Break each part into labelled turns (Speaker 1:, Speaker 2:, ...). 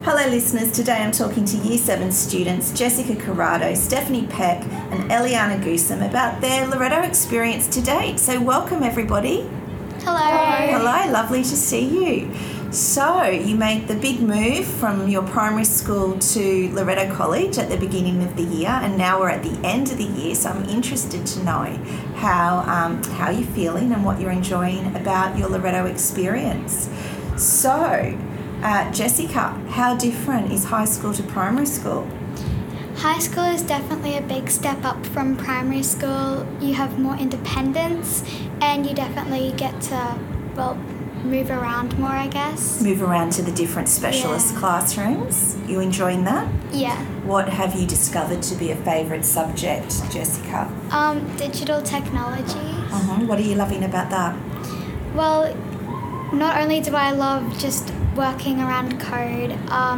Speaker 1: Hello listeners, today I'm talking to Year 7 students Jessica Corrado, Stephanie Peck and Eliana Goosom about their Loretto experience to date. So welcome everybody.
Speaker 2: Hello.
Speaker 1: Hello, lovely to see you. So you made the big move from your primary school to Loretto College at the beginning of the year, and now we're at the end of the year, so I'm interested to know how you're feeling and what you're enjoying about your Loretto experience. So Jessica, how different is high school to primary school?
Speaker 2: High school is definitely a big step up from primary school. You have more independence and you definitely get to, move around more, I guess.
Speaker 1: Move around to the different specialist classrooms. You enjoying that?
Speaker 2: Yeah.
Speaker 1: What have you discovered to be a favourite subject, Jessica?
Speaker 2: Digital technology.
Speaker 1: What are you loving about that?
Speaker 2: Well, not only do I love just working around code,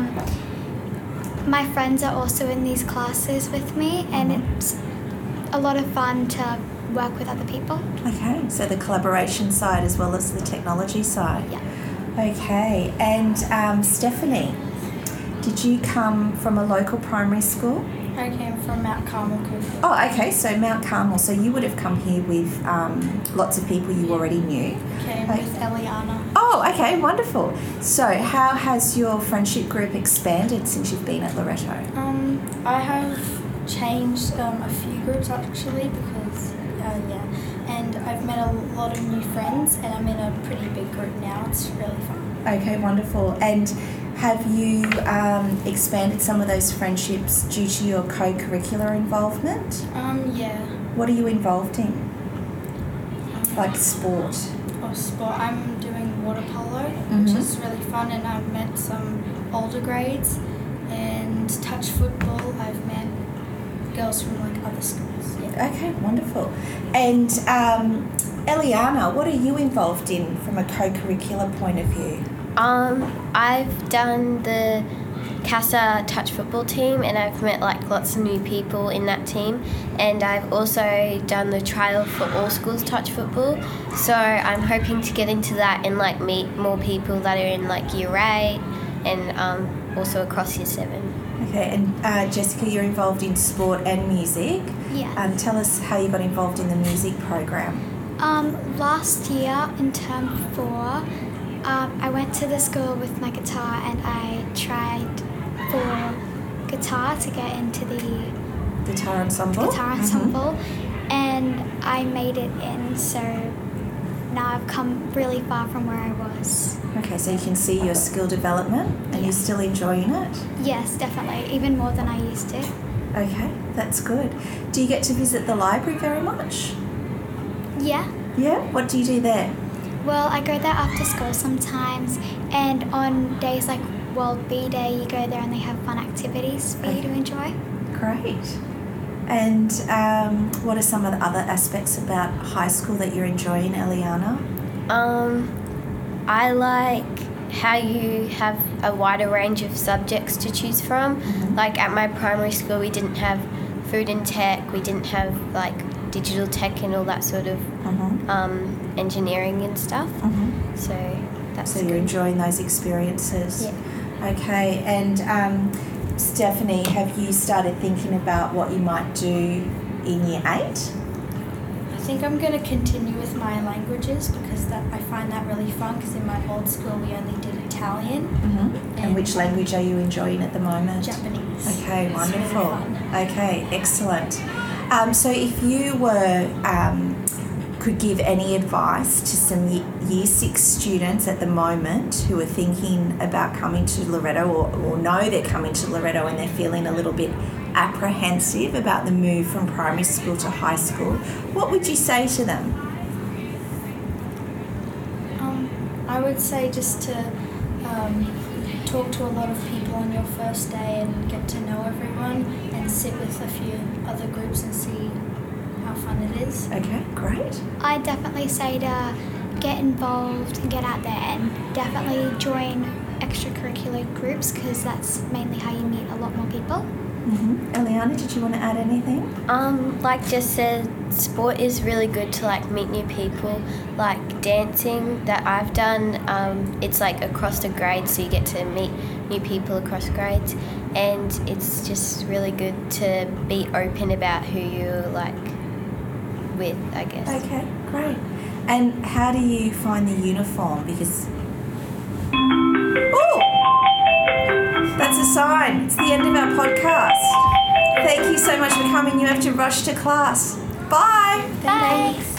Speaker 2: my friends are also in these classes with me, and it's a lot of fun to work with other people.
Speaker 1: Okay, so the collaboration side as well as the technology side.
Speaker 2: Yeah.
Speaker 1: Okay, and Stephanie, did you come from a local primary school?
Speaker 3: I came from Mount Carmel, Cooper.
Speaker 1: Oh, okay, so Mount Carmel. So you would have come here with lots of people you already knew.
Speaker 3: Came with Eliana.
Speaker 1: Oh, okay, wonderful. So how has your friendship group expanded since you've been at Loretto?
Speaker 3: I have changed a few groups actually because, and I've met a lot of new friends and I'm in a pretty big group now. It's really fun.
Speaker 1: Okay, wonderful. And have you expanded some of those friendships due to your co-curricular involvement?
Speaker 3: Yeah.
Speaker 1: What are you involved in? Like sport?
Speaker 3: Or sport. I'm doing water polo, which is really fun, and I've met some older grades. And touch football, I've met girls from other schools. Yeah.
Speaker 1: Okay, wonderful. And Eliana, what are you involved in from a co-curricular point of view?
Speaker 4: I've done the CASA touch football team, and I've met lots of new people in that team, and I've also done the trial for all schools touch football, so I'm hoping to get into that and meet more people that are in year 8 and also across year 7.
Speaker 1: Okay, and Jessica, you're involved in sport and music.
Speaker 2: Yeah.
Speaker 1: Tell us how you got involved in the music program.
Speaker 2: Last year in term 4, I went to the school with my guitar and I tried for guitar to get into the
Speaker 1: Guitar ensemble?
Speaker 2: And I made it in, so now I've come really far from where I was.
Speaker 1: Okay, so you can see your skill development and you're still enjoying it?
Speaker 2: Yes, definitely, even more than I used to.
Speaker 1: Okay, that's good. Do you get to visit the library very much?
Speaker 2: Yeah.
Speaker 1: Yeah? What do you do there?
Speaker 2: Well, I go there after school sometimes, and on days like World Bee Day, you go there and they have fun activities for you to enjoy.
Speaker 1: Great. And what are some of the other aspects about high school that you're enjoying, Eliana?
Speaker 4: I like how you have a wider range of subjects to choose from. At my primary school, we didn't have food and tech, we didn't have digital tech and all that sort of engineering and stuff. So that's
Speaker 1: you're enjoying those experiences.
Speaker 4: Yeah.
Speaker 1: Okay, and Stephanie, have you started thinking about what you might do in year 8?
Speaker 3: I think I'm going to continue with my languages because I find that really fun, because in my old school we only did Italian.
Speaker 1: And which language are you enjoying at the moment?
Speaker 3: Japanese.
Speaker 1: Okay,
Speaker 3: It's
Speaker 1: wonderful.
Speaker 3: really fun.
Speaker 1: Okay, excellent. So if you could give any advice to some year 6 students at the moment who are thinking about coming to Loretto or know they're coming to Loretto and they're feeling a little bit apprehensive about the move from primary school to high school, what would you say to them?
Speaker 3: I would say just to talk to a lot of people on your first day and get to know everyone and sit with a few other groups and see how fun it is.
Speaker 1: Okay, great.
Speaker 2: I definitely say to get involved and get out there and definitely join extracurricular groups, because that's mainly how you meet a lot more people.
Speaker 1: Eliana, did you want to add anything?
Speaker 4: Like Jess said, sport is really good to like meet new people. Like dancing that I've done, it's like across the grades, so you get to meet new people across grades, and it's just really good to be open about who you're like with, I guess.
Speaker 1: Okay, great. And how do you find the uniform? Because that's a sign. It's the end of our podcast. Thank you so much for coming. You have to rush to class. Bye.
Speaker 2: Thanks.